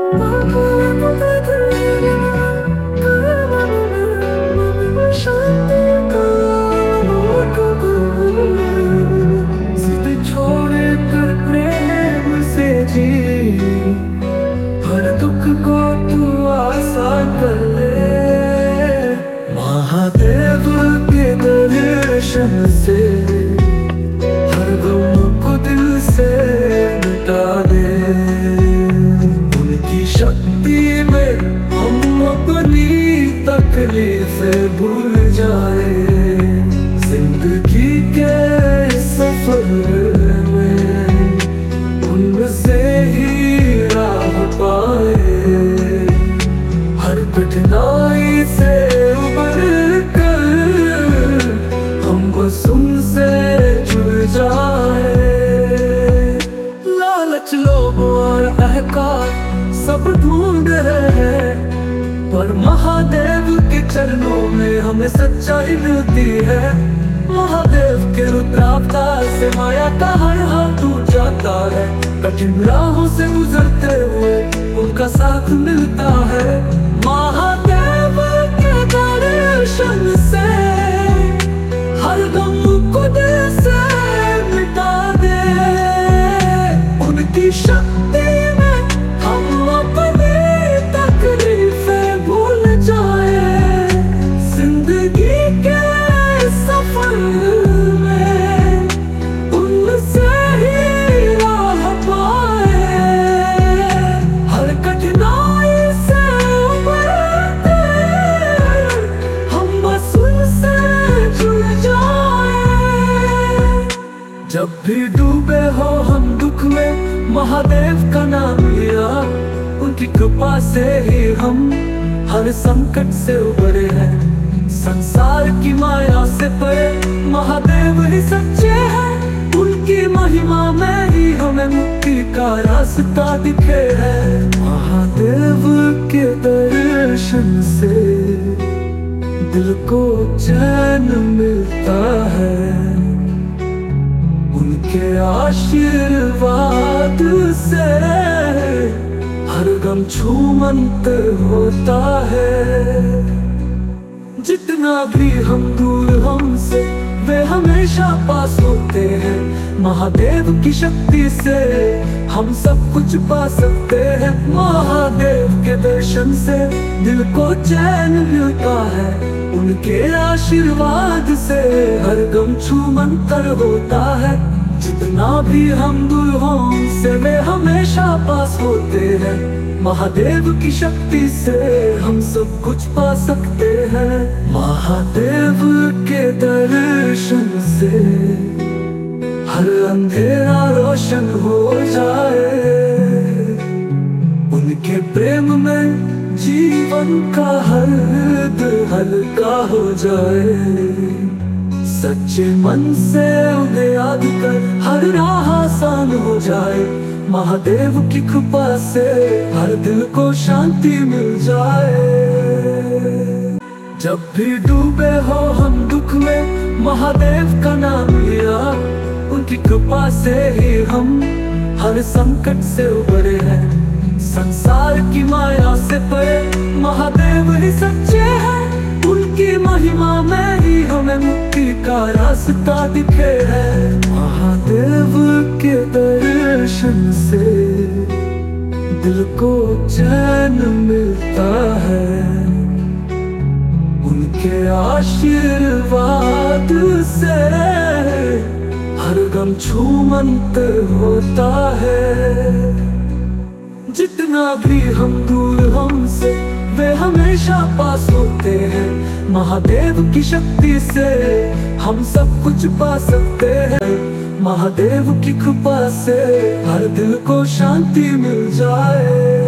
सीधे छोड़े कर प्रेम से जी, हर दुख को तू आसान कर ले। महादेव के दर्शन से हर गम को दिल से मिटा दे। उनकी शक्ति में हम अपनी तकलीफें भूल जाए। जिंदगी के सफर में उनसे ही राह पाए। हर कठिनाई से उबर कर हम बस उनसे जुड़ जाए। लालच, लोभ और अहंकार सब ढूंढ रहे हैं, पर महादेव के चरणों में हमें सच्चाई मिलती है। महादेव के रुद्रावतार से माया का हर हाथ टूट जाता है। कठिन राहों से गुजरते हुए उनका साथ मिलता है। महादेव के दर्शन से हर गम को दिल से मिटा दे। उनकी शक्ति में हम अपनी तकलीफें भूल जाए। जिंदगी के सफर में उनसे ही राह पाए। हर कठिनाई से उबरते हम बस उनसे जुड़ जाए। जब भी डूबे हो हम दुख में महादेव का नाम लिया। उनकी कृपा से ही हम हर संकट से उबरे हैं। संसार की माया से परे महादेव ही सच्चे हैं। उनकी महिमा में ही हमें मुक्ति का रास्ता दिखे है। महादेव के दर्शन से दिल को चैन मिलता है। उनके आशीर्वाद से हर गम छूमंत होता है। जितना भी हम दूर हमसे वे हमेशा पास होते हैं। महादेव की शक्ति से हम सब कुछ पा सकते हैं। महादेव के दर्शन से दिल को चैन मिलता है। उनके आशीर्वाद से हर गम छूमंतर होता है। जितना भी हम दूर हों उनसे वे हमेशा पास होते हैं। महादेव की शक्ति से हम सब कुछ पा सकते हैं। महादेव के दर्शन से हर अंधेरा रोशन हो जाए। उनके प्रेम में जीवन का हर दर्द हल्का हो जाए। सच्चे मन से उन्हें याद कर हर राह आसान हो जाए। महादेव की कृपा से हर दिल को शांति मिल जाए। जब भी डूबे हो हम दुख में महादेव का नाम लिया। उनकी कृपा से ही हम हर संकट से उबरे हैं। संसार की माया से परे महादेव ही सच्चे हैं। उनकी महिमा में ही हमें मुक्ति का रास्ता दिखे है। महादेव के दर्शन से दिल को चैन मिलता है। उनके आशीर्वाद से हर गम छूमंत होता है। जितना भी हम दूर हमसे वे हमेशा पास होते हैं। महादेव की शक्ति से हम सब कुछ पा सकते हैं। महादेव की कृपा से हर दिल को शांति मिल जाए।